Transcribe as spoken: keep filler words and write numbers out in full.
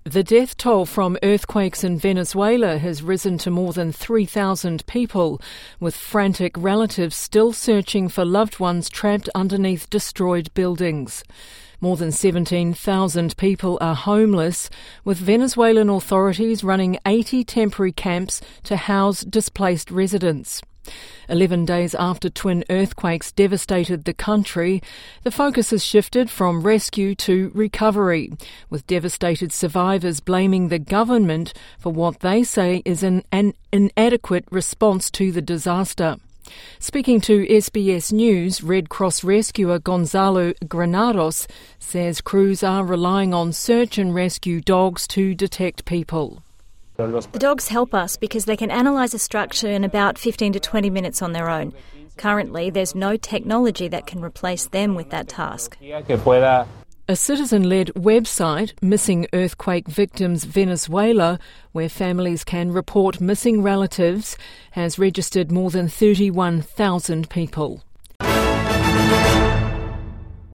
The death toll from earthquakes in Venezuela has risen to more than three thousand people, with frantic relatives still searching for loved ones trapped underneath destroyed buildings. More than seventeen thousand people are homeless, with Venezuelan authorities running eighty temporary camps to house displaced residents. Eleven days after twin earthquakes devastated the country, the focus has shifted from rescue to recovery, with devastated survivors blaming the government for what they say is an, an inadequate response to the disaster. Speaking to S B S News, Red Cross rescuer Gonzalo Granados says crews are relying on search and rescue dogs to detect people. The dogs help us because they can analyse a structure in about fifteen to twenty minutes on their own. Currently, there's no technology that can replace them with that task. A citizen-led website, Missing Earthquake Victims Venezuela, where families can report missing relatives, has registered more than thirty-one thousand people.